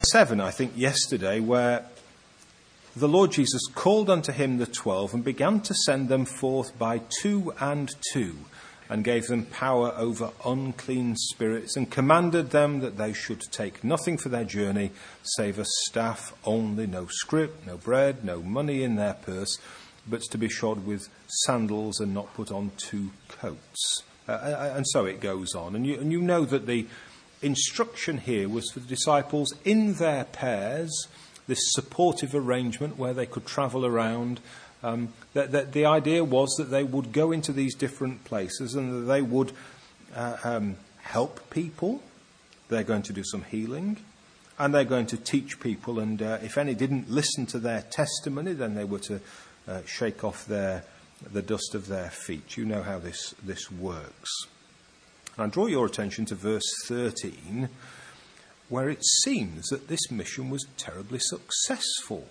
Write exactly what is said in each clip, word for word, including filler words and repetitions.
seven, I think, yesterday, where the Lord Jesus called unto him the twelve and began to send them forth by two and two, and gave them power over unclean spirits, and commanded them that they should take nothing for their journey, save a staff only, no scrip, no bread, no money in their purse, but to be shod with sandals and not put on two coats. Uh, and so it goes on. And you, and you know that the instruction here was for the disciples in their pairs, this supportive arrangement where they could travel around. Um, that, that the idea was that they would go into these different places and that they would uh, um, help people. They're going to do some healing, and they're going to teach people. And uh, if any didn't listen to their testimony, then they were to uh, shake off their the dust of their feet. You know how this this works. And I draw your attention to verse thirteen, where it seems that this mission was terribly successful.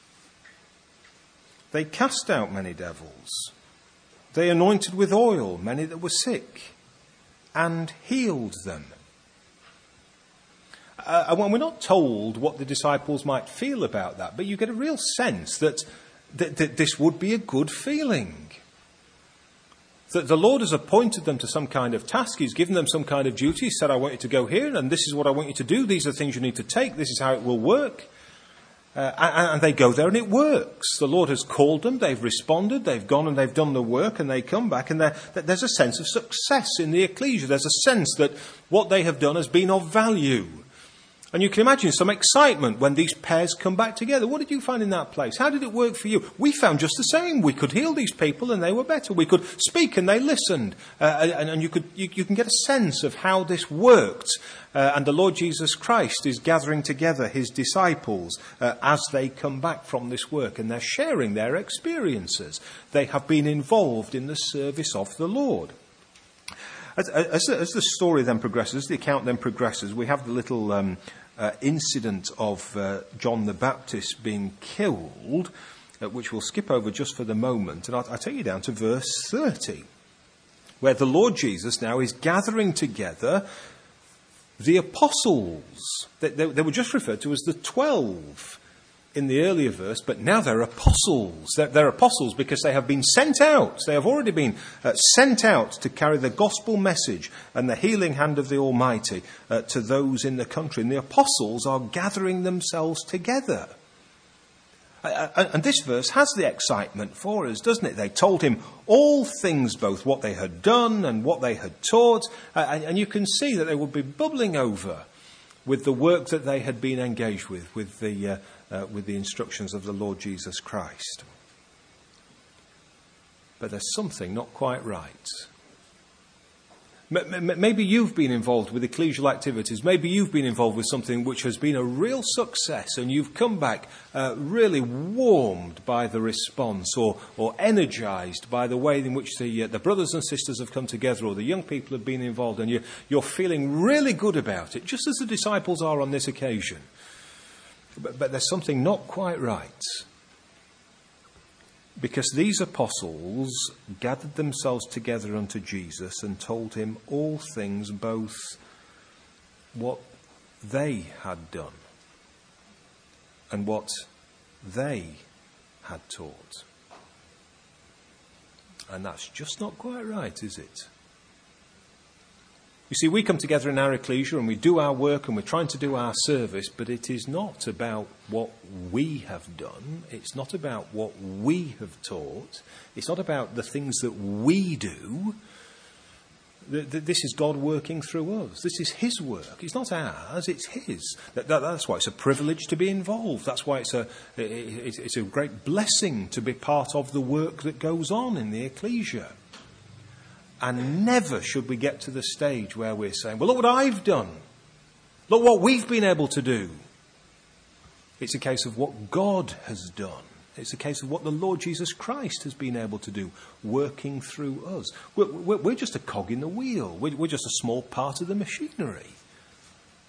They cast out many devils. They anointed with oil many that were sick, and healed them. Uh, and we're not told what the disciples might feel about that, but you get a real sense that, that, that this would be a good feeling. That the Lord has appointed them to some kind of task. He's given them some kind of duty. He said, I want you to go here, and this is what I want you to do. These are the things you need to take. This is how it will work. Uh, and, and they go there and it works. The Lord has called them, they've responded, they've gone and they've done the work, and they come back, and there's a sense of success in the ecclesia. There's a sense that what they have done has been of value. And you can imagine some excitement when these pairs come back together. What did you find in that place? How did it work for you? We found just the same. We could heal these people and they were better. We could speak and they listened. Uh, and, and you could you, you can get a sense of how this worked. Uh, and the Lord Jesus Christ is gathering together his disciples uh, as they come back from this work. And they're sharing their experiences. They have been involved in the service of the Lord. As, as, as the story then progresses, as the account then progresses, we have the little um, uh, incident of uh, John the Baptist being killed, uh, which we'll skip over just for the moment. And I'll, I'll take you down to verse thirty, where the Lord Jesus now is gathering together the apostles. They, they, they were just referred to as the twelve in the earlier verse, but now they're apostles. They're, they're apostles because they have been sent out. They have already been uh, sent out to carry the gospel message and the healing hand of the Almighty uh, to those in the country. And the apostles are gathering themselves together. Uh, and this verse has the excitement for us, doesn't it? They told him all things, both what they had done and what they had taught. Uh, and you can see that they would be bubbling over with the work that they had been engaged with, with the uh, uh, with the instructions of the Lord Jesus Christ. But there's something not quite right. Maybe you've been involved with ecclesial activities. Maybe you've been involved with something which has been a real success, and you've come back uh, really warmed by the response, or, or energised by the way in which the, uh, the brothers and sisters have come together, or the young people have been involved, and you, you're feeling really good about it, just as the disciples are on this occasion. But, but there's something not quite right. Because these apostles gathered themselves together unto Jesus and told him all things, both what they had done and what they had taught. And that's just not quite right, is it? You see, we come together in our ecclesia and we do our work and we're trying to do our service, but it is not about what we have done. It's not about what we have taught. It's not about the things that we do. This is God working through us. This is his work. It's not ours, it's his. That's why it's a privilege to be involved. That's why it's a, it's a great blessing to be part of the work that goes on in the ecclesia. And never should we get to the stage where we're saying, well, look what I've done. Look what we've been able to do. It's a case of what God has done. It's a case of what the Lord Jesus Christ has been able to do, working through us. We're, we're, we're just a cog in the wheel. We're, we're just a small part of the machinery.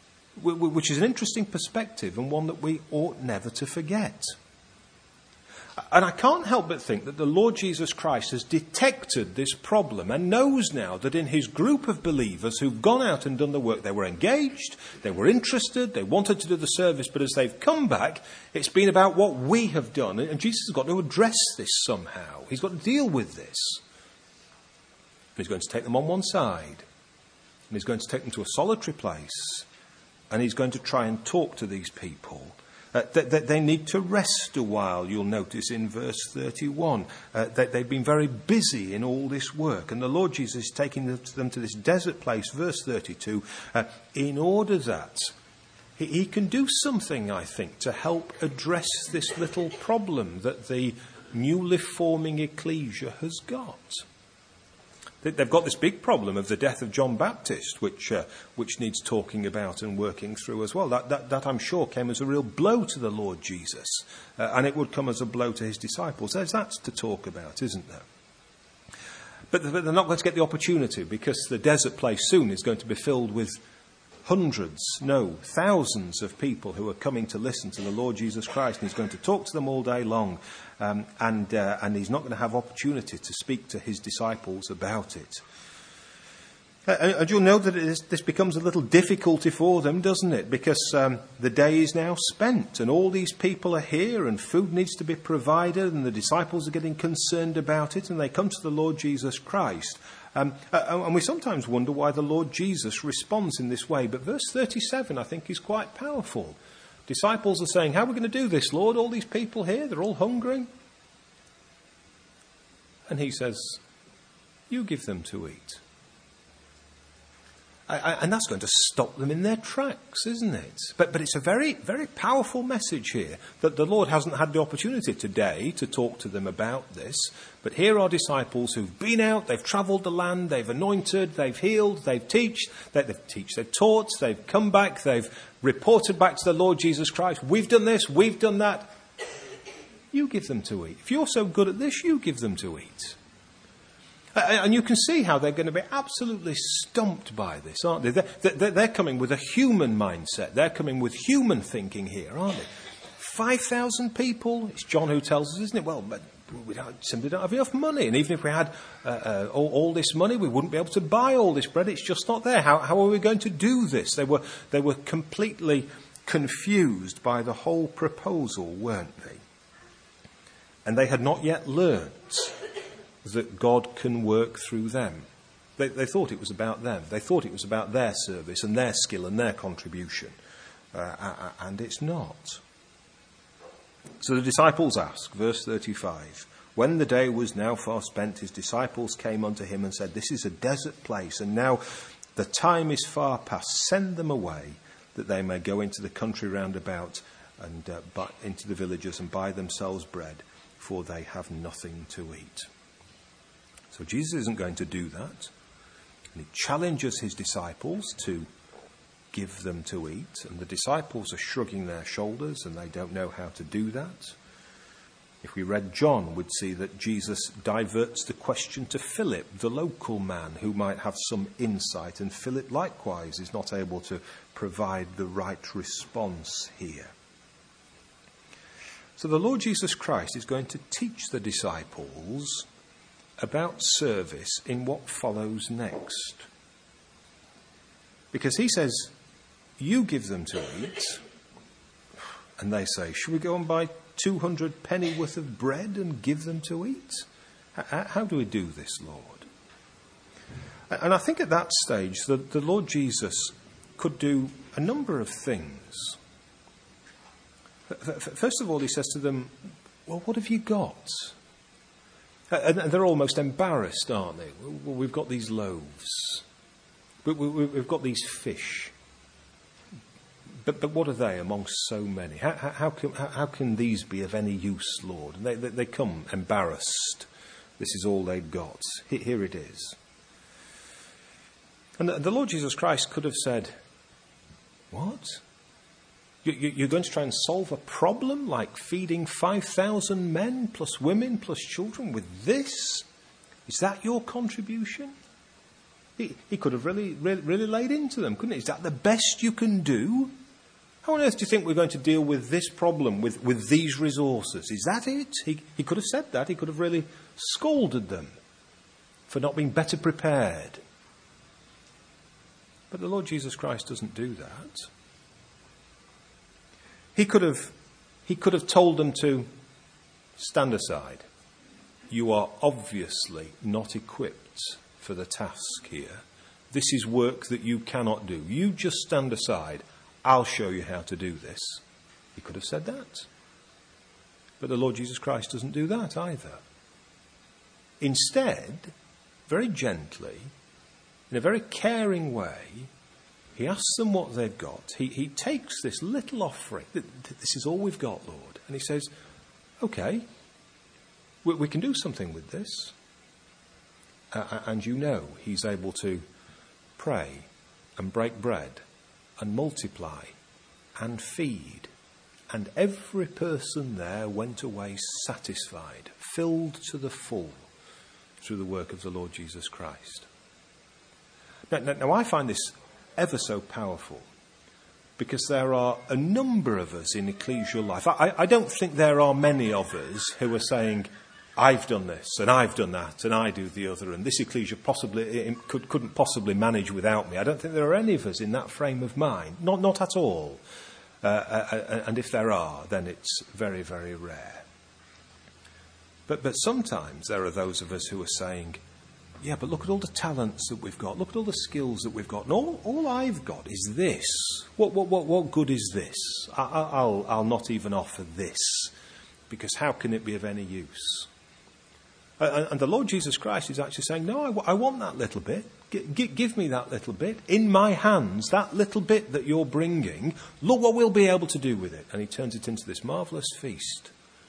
Which is an interesting perspective and one that we ought never to forget. And I can't help but think that the Lord Jesus Christ has detected this problem and knows now that in his group of believers who've gone out and done the work, they were engaged, they were interested, they wanted to do the service, but as they've come back, it's been about what we have done. And Jesus has got to address this somehow. He's got to deal with this. He's going to take them on one side, and he's going to take them to a solitary place, and he's going to try and talk to these people. Uh, that, that they need to rest a while, you'll notice in verse thirty-one. Uh, that they've been very busy in all this work. And the Lord Jesus is taking them to this desert place, verse thirty-two, uh, in order that he, he can do something, I think, to help address this little problem that the newly forming ecclesia has got. They've got this big problem of the death of John Baptist, which uh, which needs talking about and working through as well. That, that, that I'm sure, came as a real blow to the Lord Jesus. Uh, and it would come as a blow to his disciples. There's that to talk about, isn't there? But, but they're not going to get the opportunity, because the desert place soon is going to be filled with hundreds, no, thousands of people who are coming to listen to the Lord Jesus Christ. And he's going to talk to them all day long. Um, and, uh, and he's not going to have opportunity to speak to his disciples about it. Uh, and, and you'll know that it is, this becomes a little difficulty for them, doesn't it? Because um, the day is now spent, and all these people are here, and food needs to be provided, and the disciples are getting concerned about it, and they come to the Lord Jesus Christ. Um, uh, and we sometimes wonder why the Lord Jesus responds in this way. But verse thirty-seven, I think, is quite powerful. Disciples are saying, how are we going to do this, Lord? All these people here, they're all hungry. And he says, you give them to eat. I, I, and that's going to stop them in their tracks, isn't it? But, but it's a very, very powerful message here, that the Lord hasn't had the opportunity today to talk to them about this. But here are disciples who've been out, they've travelled the land, they've anointed, they've healed, they've teached, they, they've teach, they've taught, they've come back, they've reported back to the Lord Jesus Christ. We've done this, we've done that. You give them to eat. If you're so good at this, you give them to eat. And you can see how they're going to be absolutely stumped by this, aren't they? They're, they're coming with a human mindset. They're coming with human thinking here, aren't they? five thousand people. It's John who tells us, isn't it? Well, but we don't, simply don't have enough money. And even if we had uh, uh, all, all this money, we wouldn't be able to buy all this bread. It's just not there. How, how are we going to do this? They were, they were completely confused by the whole proposal, weren't they? And they had not yet learnt that God can work through them. They, they thought it was about them. They thought it was about their service and their skill and their contribution. Uh, and it's not. So the disciples ask, verse thirty-five, when the day was now far spent, his disciples came unto him and said, this is a desert place, and now the time is far past. Send them away, that they may go into the country round about and uh, buy, into the villages and buy themselves bread, for they have nothing to eat. So Jesus isn't going to do that. And he challenges his disciples to give them to eat. And the disciples are shrugging their shoulders, and they don't know how to do that. If we read John, we'd see that Jesus diverts the question to Philip, the local man, who might have some insight. And Philip likewise is not able to provide the right response here. So the Lord Jesus Christ is going to teach the disciples about service in what follows next. Because he says, you give them to eat. And they say, should we go and buy two hundred penny worth of bread and give them to eat? How, how do we do this, Lord? And I think at that stage, the, the Lord Jesus could do a number of things. First of all, he says to them, well, what have you got? And they're almost embarrassed, aren't they? Well, we've got these loaves. We've got these fish. But, but what are they amongst so many? How, how, can, how can these be of any use, Lord? And they, they, they come embarrassed. This is all they've got. Here it is. And the, the Lord Jesus Christ could have said, what? You're going to try and solve a problem like feeding five thousand men plus women plus children with this? Is that your contribution? He, he could have really, really, really laid into them, couldn't he? Is that the best you can do? How on earth do you think we're going to deal with this problem, with, with these resources? Is that it? He, he could have said that. He could have really scolded them for not being better prepared. But the Lord Jesus Christ doesn't do that. He could have, he could have told them to stand aside. You are obviously not equipped for the task here. This is work that you cannot do. You just stand aside. I'll show you how to do this. He could have said that. But the Lord Jesus Christ doesn't do that either. Instead, very gently, in a very caring way, he asks them what they've got. He, he takes this little offering. This is all we've got, Lord. And he says, okay, we, we can do something with this. Uh, and you know he's able to pray and break bread and multiply and feed. And every person there went away satisfied, filled to the full through the work of the Lord Jesus Christ. Now, now, now I find this ever so powerful because there are a number of us in ecclesial life. I, I don't think there are many of us who are saying, I've done this and I've done that and I do the other and this ecclesia possibly could, couldn't possibly manage without me. I don't think there are any of us in that frame of mind. Not, not at all. Uh, uh, and if there are, then it's very, very rare. But, but sometimes there are those of us who are saying, yeah, but look at all the talents that we've got. Look at all the skills that we've got. And all, all I've got is this. What, what, what, what good is this? I, I'll, I'll not even offer this because how can it be of any use? And the Lord Jesus Christ is actually saying, no, I, w- I want that little bit. G- g- give me that little bit. In my hands, that little bit that you're bringing, look what we'll be able to do with it. And he turns it into this marvellous feast.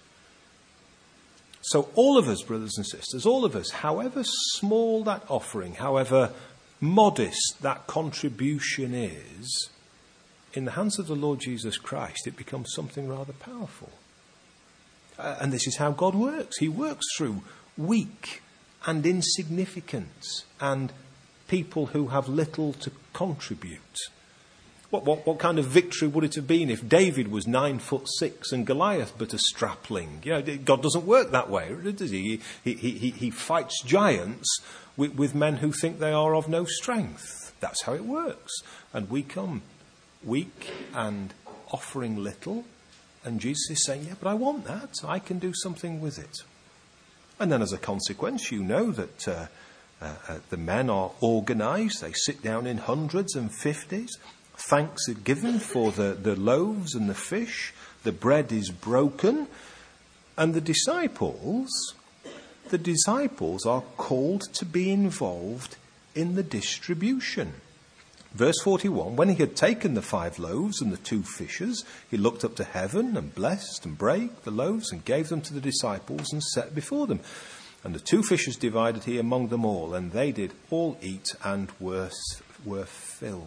So all of us, brothers and sisters, all of us, however small that offering, however modest that contribution is, in the hands of the Lord Jesus Christ, it becomes something rather powerful. Uh, and this is how God works. He works through weak and insignificant and people who have little to contribute. What, what, what kind of victory would it have been if David was nine foot six and Goliath but a strapling? You know, God doesn't work that way, does he? He, he, he, he fights giants with, with men who think they are of no strength. That's how it works. And we come weak and offering little, and Jesus is saying, yeah, but I want that. I can do something with it. And then as a consequence, you know that uh, uh, uh, the men are organised. They sit down in hundreds and fifties. Thanks are given for the, the loaves and the fish. The bread is broken. And the disciples, the disciples are called to be involved in the distribution. Verse forty-one, when he had taken the five loaves and the two fishes, he looked up to heaven and blessed and brake the loaves and gave them to the disciples and set before them. And the two fishes divided he among them all, and they did all eat and were, were filled.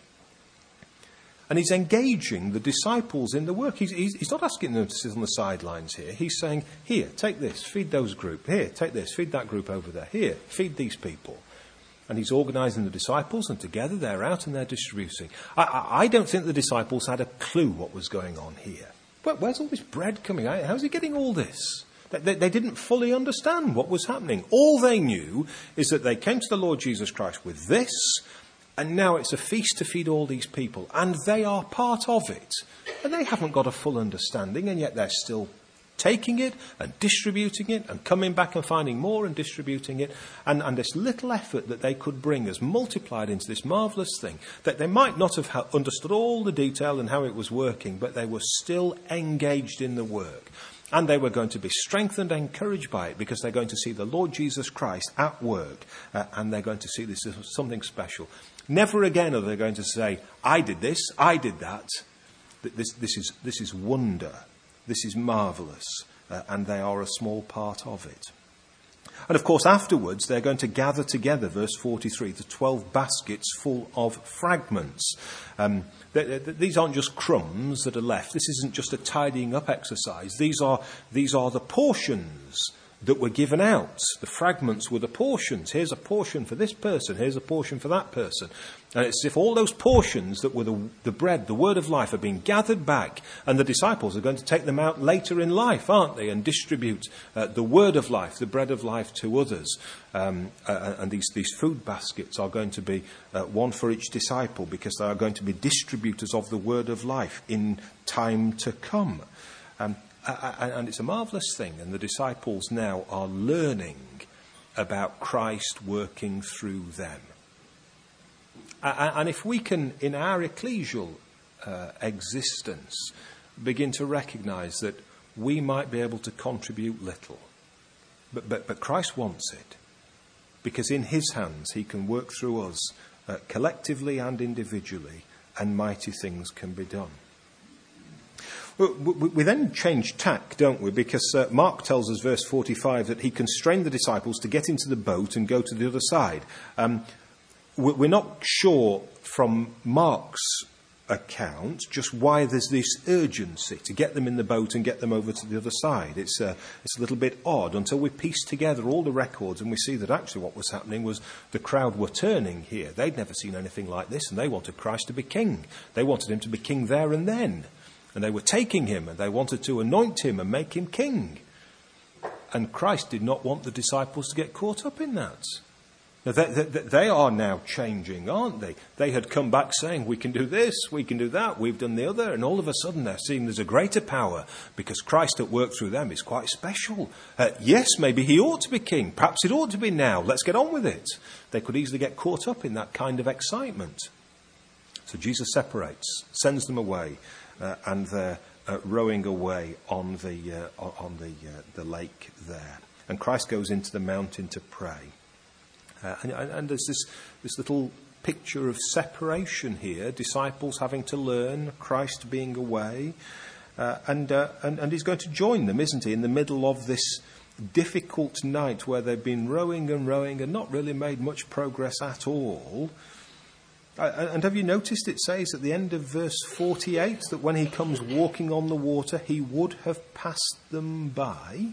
And he's engaging the disciples in the work. He's, he's, he's not asking them to sit on the sidelines here. He's saying, here, take this, feed those group. Here, take this, feed that group over there. Here, feed these people. And he's organising the disciples, and together they're out and they're distributing. I, I, I don't think the disciples had a clue what was going on here. Where, where's all this bread coming out? How's he getting all this? They, they, they didn't fully understand what was happening. All they knew is that they came to the Lord Jesus Christ with this, and now it's a feast to feed all these people. And they are part of it. And they haven't got a full understanding, and yet they're still taking it and distributing it and coming back and finding more and distributing it. And, and this little effort that they could bring has multiplied into this marvellous thing that they might not have ha- understood all the detail and how it was working, but they were still engaged in the work. And they were going to be strengthened and encouraged by it because they're going to see the Lord Jesus Christ at work, uh, and they're going to see this as something special. Never again are they going to say, I did this, I did that. This, this is, this is wonder. This is marvellous, uh, and they are a small part of it. And of course, afterwards, they're going to gather together, verse forty-three, the twelve baskets full of fragments. Um, they, they, these aren't just crumbs that are left. This isn't just a tidying up exercise. These are, these are the portions that were given out. The fragments were the portions. Here's a portion for this person. Here's a portion for that person. And it's as if all those portions that were the, the bread, the word of life, are being gathered back, and the disciples are going to take them out later in life, aren't they, and distribute uh, the word of life, the bread of life, to others. Um, uh, and these, these food baskets are going to be uh, one for each disciple, because they are going to be distributors of the word of life in time to come. Um, and it's a marvellous thing, and the disciples now are learning about Christ working through them. And if we can, in our ecclesial uh, existence, begin to recognise that we might be able to contribute little, but, but, but Christ wants it, because in his hands he can work through us uh, collectively and individually, and mighty things can be done. We then change tack, don't we? Because uh, Mark tells us, verse forty-five, that he constrained the disciples to get into the boat and go to the other side. Um, we're not sure from Mark's account just why there's this urgency to get them in the boat and get them over to the other side. It's, uh, it's a little bit odd until we piece together all the records and we see that actually what was happening was the crowd were turning here. They'd never seen anything like this, and they wanted Christ to be king. They wanted him to be king there and then. And they were taking him, and they wanted to anoint him and make him king. And Christ did not want the disciples to get caught up in that. Now, they, they, they are now changing, aren't they? They had come back saying, we can do this, we can do that, we've done the other. And all of a sudden they're seeing there's a greater power, because Christ at work through them is quite special. Uh, yes, maybe he ought to be king. Perhaps it ought to be now. Let's get on with it. They could easily get caught up in that kind of excitement. So Jesus separates, sends them away. Uh, and they're uh, rowing away on the uh, on the uh, the lake there, and Christ goes into the mountain to pray. Uh, and, and there's this this little picture of separation here: disciples having to learn, Christ being away, uh, and, uh, and and he's going to join them, isn't he, in the middle of this difficult night where they've been rowing and rowing and not really made much progress at all. And have you noticed it says at the end of verse forty-eight that when he comes walking on the water, he would have passed them by?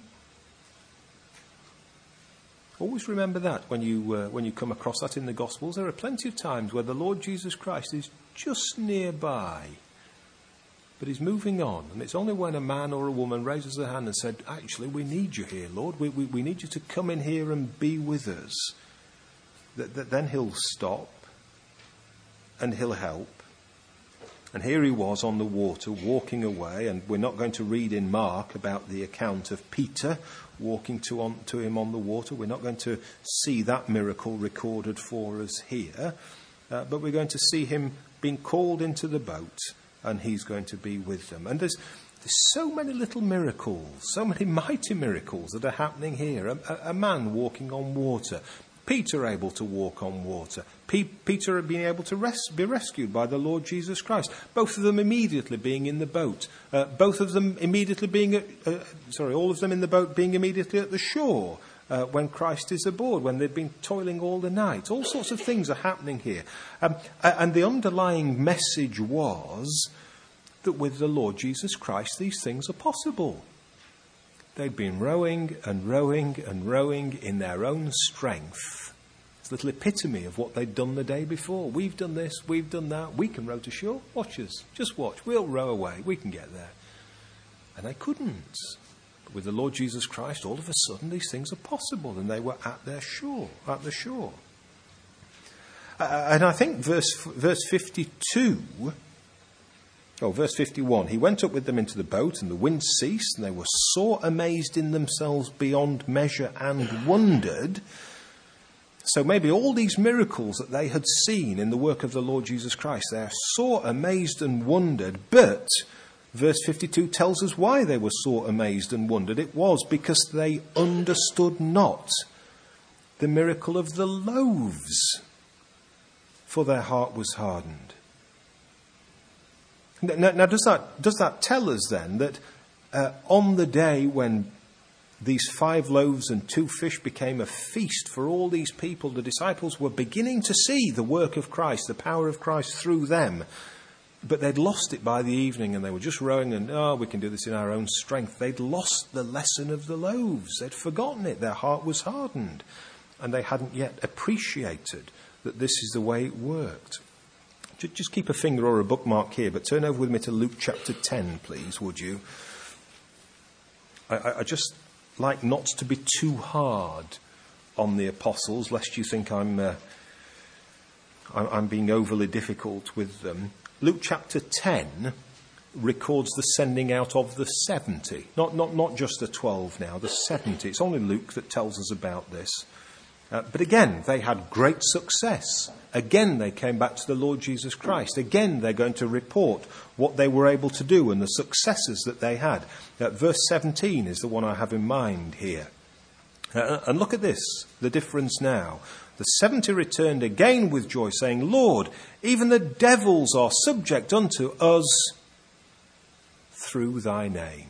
Always remember that when you uh, when you come across that in the Gospels. There are plenty of times where the Lord Jesus Christ is just nearby, but he's moving on. And it's only when a man or a woman raises their hand and said, actually, we need you here, Lord. We, we, we need you to come in here and be with us, that, that then he'll stop. And he'll help. And here he was on the water, walking away. And we're not going to read in Mark about the account of Peter walking to, on, to him on the water. We're not going to see that miracle recorded for us here. Uh, but we're going to see him being called into the boat, and he's going to be with them. And there's, there's so many little miracles, so many mighty miracles that are happening here. A, a, a man walking on water. Peter able to walk on water. P- Peter being able to res- be rescued by the Lord Jesus Christ. Both of them immediately being in the boat. Uh, both of them immediately being, at, uh, sorry, all of them in the boat being immediately at the shore uh, when Christ is aboard, when they've been toiling all the night. All sorts of things are happening here. Um, and the underlying message was that with the Lord Jesus Christ, these things are possible. They'd been rowing and rowing and rowing in their own strength. It's a little epitome of what they'd done the day before. We've done this, we've done that. We can row to shore. Watch us. Just watch. We'll row away. We can get there. And they couldn't. But with the Lord Jesus Christ, all of a sudden these things are possible, and they were at their shore, at the shore. Uh, and I think verse verse fifty-two... Oh, verse fifty-one, he went up with them into the boat, and the wind ceased, and they were sore amazed in themselves beyond measure and wondered. So maybe all these miracles that they had seen in the work of the Lord Jesus Christ, they are sore amazed and wondered. But verse fifty-two tells us why they were sore amazed and wondered. It was because they understood not the miracle of the loaves, for their heart was hardened. Now, now does that does that tell us then that uh, on the day when these five loaves and two fish became a feast for all these people, the disciples were beginning to see the work of Christ, the power of Christ through them, But they'd lost it by the evening, and they were just rowing and, oh, we can do this in our own strength. They'd lost the lesson of the loaves. They'd forgotten it. Their heart was hardened. And they hadn't yet appreciated that this is the way it worked. Just keep a finger or a bookmark here, but turn over with me to Luke chapter ten, please, would you? I, I just like not to be too hard on the apostles, lest you think I'm, uh, I'm being overly difficult with them. Luke chapter ten records the sending out of the seventy. Not, not, not just the twelve now, the seventy. It's only Luke that tells us about this. Uh, but again, they had great success. Again, they came back to the Lord Jesus Christ. Again, they're going to report what they were able to do and the successes that they had. Uh, verse seventeen is the one I have in mind here. Uh, and look at this, the difference now. The seventy returned again with joy, saying, Lord, even the devils are subject unto us through thy name.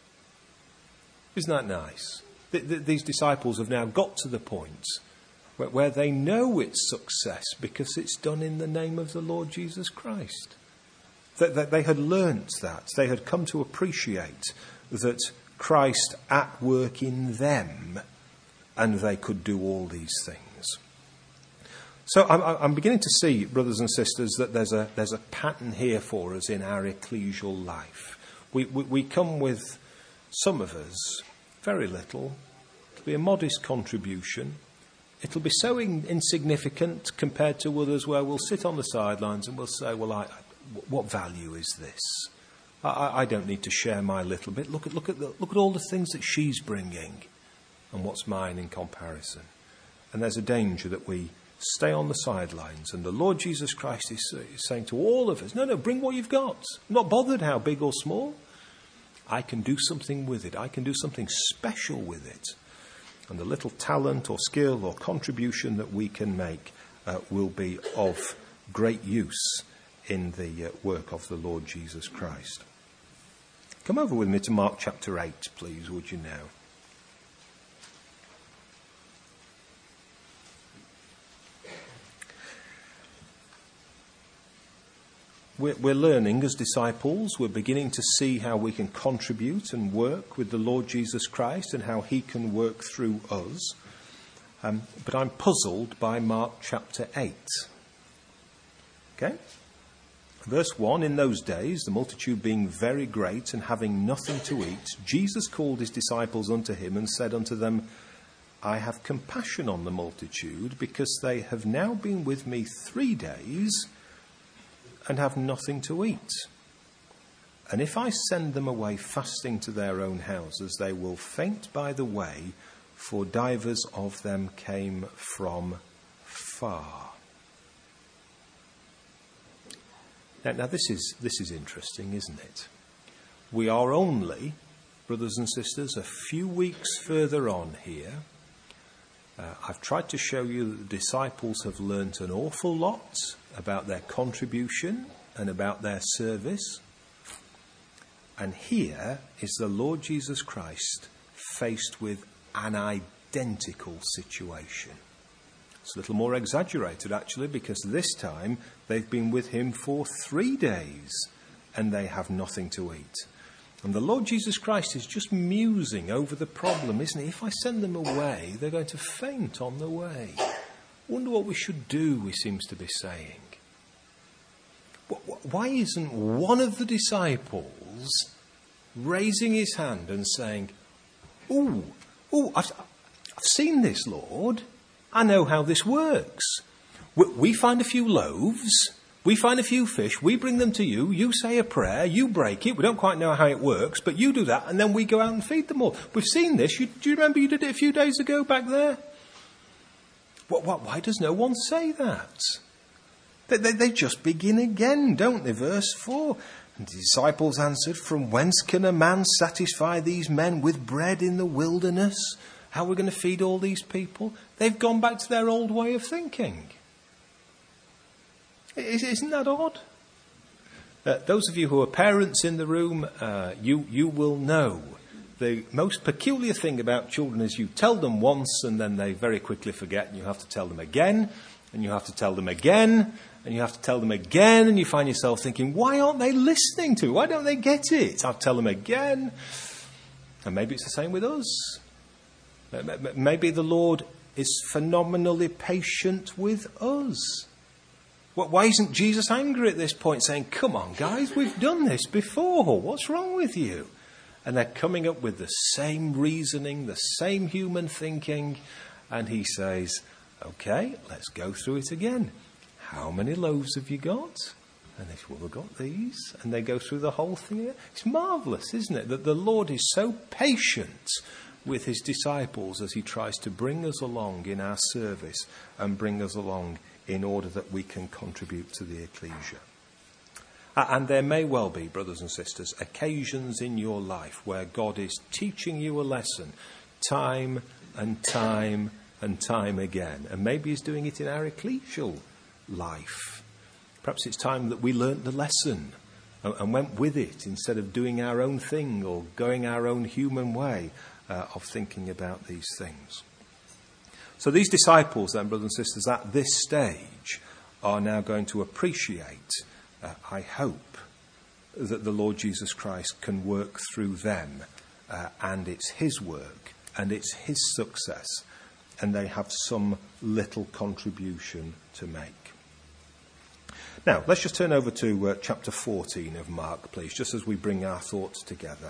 Isn't that nice? Th- th- these disciples have now got to the point where, where they know it's success because it's done in the name of the Lord Jesus Christ. That, that they had learnt that. They had come to appreciate that Christ at work in them, and they could do all these things. So I'm, I'm beginning to see, brothers and sisters, that there's a there's a pattern here for us in our ecclesial life. We, we, we come with, some of us, very little. It'll be a modest contribution. It'll be so in, insignificant compared to others where we'll sit on the sidelines and we'll say, well, I, what value is this? I, I don't need to share my little bit. Look at look at the, look at all the things that she's bringing, and what's mine in comparison. And there's a danger that we stay on the sidelines. And the Lord Jesus Christ is, is saying to all of us, no, no, bring what you've got. I'm not bothered how big or small. I can do something with it. I can do something special with it. And the little talent or skill or contribution that we can make uh, will be of great use in the uh, work of the Lord Jesus Christ. Come over with me to Mark chapter eight, please, would you now? We're learning as disciples. We're beginning to see how we can contribute and work with the Lord Jesus Christ and how he can work through us. Um, but I'm puzzled by Mark chapter eight. Okay? Verse one, in those days, the multitude being very great and having nothing to eat, Jesus called his disciples unto him and said unto them, I have compassion on the multitude, because they have now been with me three days and have nothing to eat. And if I send them away fasting to their own houses, they will faint by the way, for divers of them came from far. Now, now this is this is interesting, isn't it? We are only, brothers and sisters, a few weeks further on here. Uh, I've tried to show you that the disciples have learnt an awful lot about their contribution and about their service. And here is the Lord Jesus Christ faced with an identical situation. It's a little more exaggerated, actually, because this time they've been with him for three days and they have nothing to eat. And the Lord Jesus Christ is just musing over the problem, isn't he? If I send them away, they're going to faint on the way. Wonder what we should do, he seems to be saying. Why isn't one of the disciples raising his hand and saying, "Ooh, ooh, I've, I've seen this, Lord. I know how this works. We, we find a few loaves, we find a few fish, we bring them to you, you say a prayer, you break it, we don't quite know how it works, but you do that, and then we go out and feed them all. We've seen this. You, do you remember you did it a few days ago back there?" What, what, why does no one say that? They, they, they just begin again, don't they? Verse four. And the disciples answered, "From whence can a man satisfy these men with bread in the wilderness? How are we going to feed all these people?" They've gone back to their old way of thinking. Isn't that odd? Uh, those of you who are parents in the room, uh, you, you will know the most peculiar thing about children is you tell them once and then they very quickly forget, and you have to tell them again, and you have to tell them again, and you have to tell them again, and you find yourself thinking, why aren't they listening to it? Why don't they get it? I'll tell them again. And maybe it's the same with us. Maybe the Lord is phenomenally patient with us. Why isn't Jesus angry at this point, saying, come on, guys, we've done this before. What's wrong with you? And they're coming up with the same reasoning, the same human thinking. And he says, okay, let's go through it again. How many loaves have you got? And they say, well, we've got these. And they go through the whole thing. It's marvellous, isn't it, that the Lord is so patient with his disciples as he tries to bring us along in our service and bring us along in order that we can contribute to the ecclesia. And there may well be, brothers and sisters, occasions in your life where God is teaching you a lesson time and time and time again. And maybe he's doing it in our ecclesial life. Perhaps it's time that we learnt the lesson and went with it instead of doing our own thing or going our own human way uh, of thinking about these things. So these disciples then, brothers and sisters, at this stage are now going to appreciate, uh, I hope, that the Lord Jesus Christ can work through them, uh, and it's his work and it's his success, and they have some little contribution to make. Now, let's just turn over to uh, chapter fourteen of Mark, please, just as we bring our thoughts together.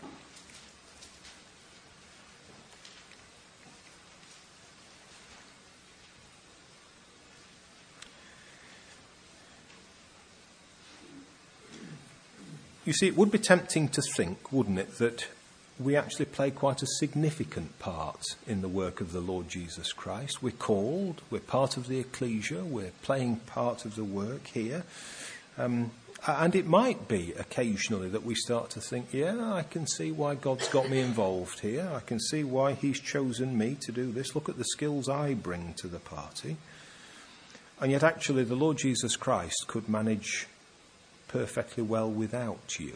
You see, it would be tempting to think, wouldn't it, that we actually play quite a significant part in the work of the Lord Jesus Christ. We're called, we're part of the ecclesia, we're playing part of the work here. Um, and it might be occasionally that we start to think, yeah, I can see why God's got me involved here. I can see why he's chosen me to do this. Look at the skills I bring to the party. And yet actually the Lord Jesus Christ could manage perfectly well without you.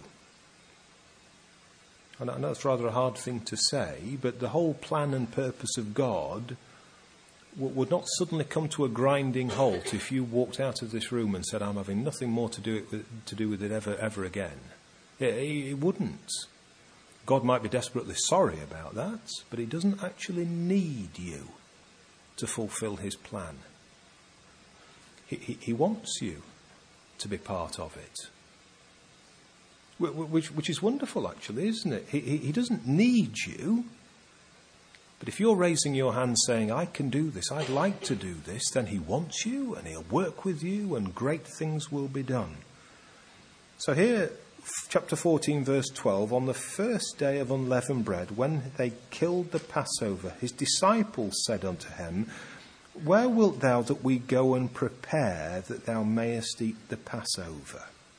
And I know it's rather a hard thing to say, but the whole plan and purpose of God would not suddenly come to a grinding halt if you walked out of this room and said, I'm having nothing more to do, it with, to do with it ever, ever again. It, it wouldn't. God might be desperately sorry about that, but he doesn't actually need you to fulfill his plan. He, he, he wants you to be part of it. Which, which is wonderful, actually, isn't it? He, he, he doesn't need you. But if you're raising your hand saying, I can do this, I'd like to do this, then he wants you and he'll work with you and great things will be done. So here, chapter fourteen, verse twelve, on the first day of unleavened bread, when they killed the Passover, his disciples said unto him, where wilt thou that we go and prepare that thou mayest eat the Passover?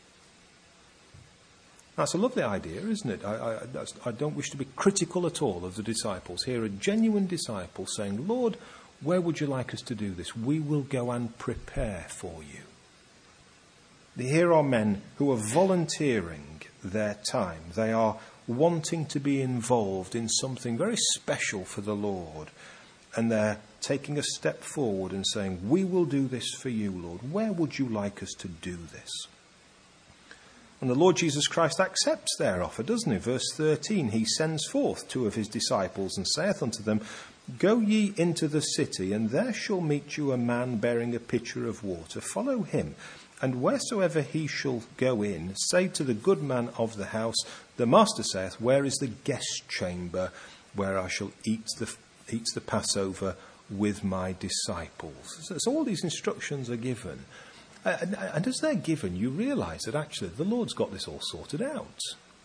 That's a lovely idea, isn't it? I, I, that's, I don't wish to be critical at all of the disciples. Here are genuine disciples saying, Lord, where would you like us to do this? We will go and prepare for you. Here are men who are volunteering their time. They are wanting to be involved in something very special for the Lord. And they're taking a step forward and saying, we will do this for you, Lord. Where would you like us to do this? And the Lord Jesus Christ accepts their offer, doesn't he? Verse thirteen, he sends forth two of his disciples and saith unto them, go ye into the city, and there shall meet you a man bearing a pitcher of water. Follow him. And wheresoever he shall go in, say to the good man of the house, the master saith, where is the guest chamber where I shall eat the eat the Passover with my disciples? So, so all these instructions are given. And, and as they're given, you realise that actually the Lord's got this all sorted out.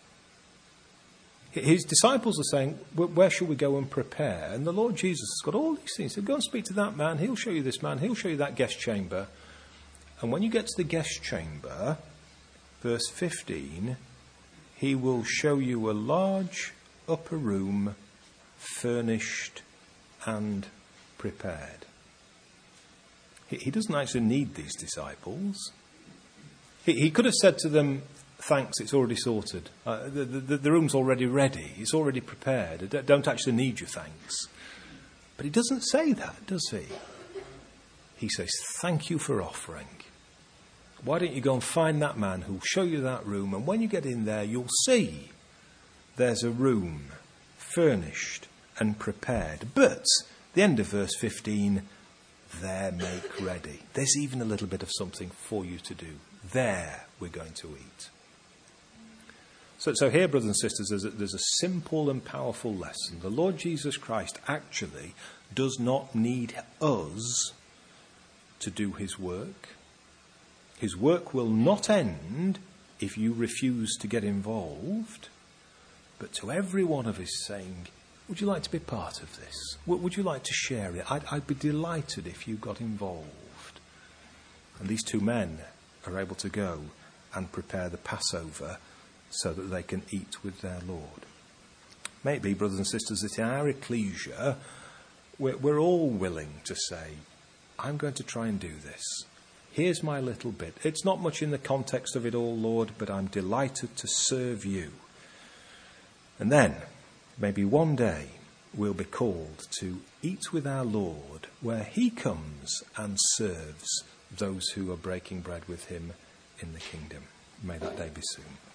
His disciples are saying, where shall we go and prepare? And the Lord Jesus has got all these things. So go and speak to that man. He'll show you this man. He'll show you that guest chamber. And when you get to the guest chamber, verse fifteen, he will show you a large upper room, furnished and prepared. He doesn't actually need these disciples. He, he could have said to them, thanks, it's already sorted. Uh, the, the, the room's already ready. It's already prepared. I don't actually need your thanks. But he doesn't say that, does he? He says, thank you for offering. Why don't you go and find that man who'll show you that room, and when you get in there, you'll see there's a room furnished and prepared. But, the end of verse fifteen, there make ready. There's even a little bit of something for you to do. There we're going to eat. So, so here, brothers and sisters, there's a, there's a simple and powerful lesson. The Lord Jesus Christ actually does not need us to do his work. His work will not end if you refuse to get involved. But to every one of us saying, would you like to be part of this? Would you like to share it? I'd, I'd be delighted if you got involved. And these two men are able to go and prepare the Passover so that they can eat with their Lord. May it be, brothers and sisters, that in our ecclesia, we're, we're all willing to say, I'm going to try and do this. Here's my little bit. It's not much in the context of it all, Lord, but I'm delighted to serve you. And then, maybe one day, we'll be called to eat with our Lord, where he comes and serves those who are breaking bread with him in the kingdom. May that day be soon.